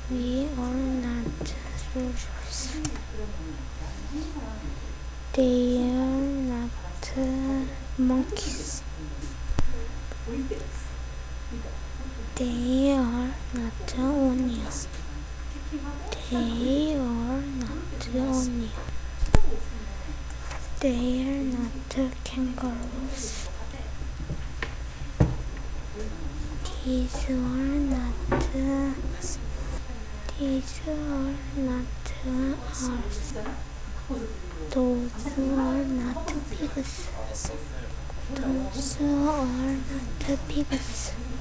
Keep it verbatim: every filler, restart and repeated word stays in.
We are not soldiers. They are not uh, monkeys. They are not onions. They are not onions. They are not kangaroos. These are not. Uh, these are not uh, ours. Those are not pigs. Those are not pigs.